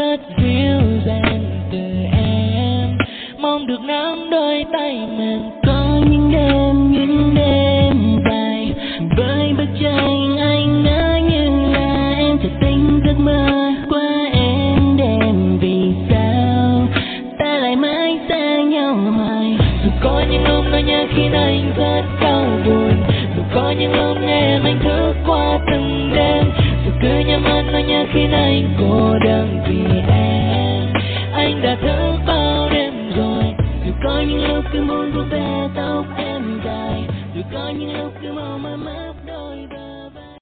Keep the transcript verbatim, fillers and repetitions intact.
rất dịu dàng từ em, mong được nắm đôi tay mình. Có những đêm, những đêm dài với bức tranh anh ngỡ như là em thật tình giấc mơ qua em đêm. Vì sao ta lại mãi xa nhau hoài? Dù có những lúc nỗi nhớ khiến anh rất đau buồn, dù có những lúc em anh thức qua từng đêm, dù cứ nhắm mắt nỗi nhớ khiến anh cô đơn vì em. Anh đã thức bao đêm rồi, dù có những lúc cứ muốn vuốt ve tóc em dài, dù có những lúc cứ mong mãi mãi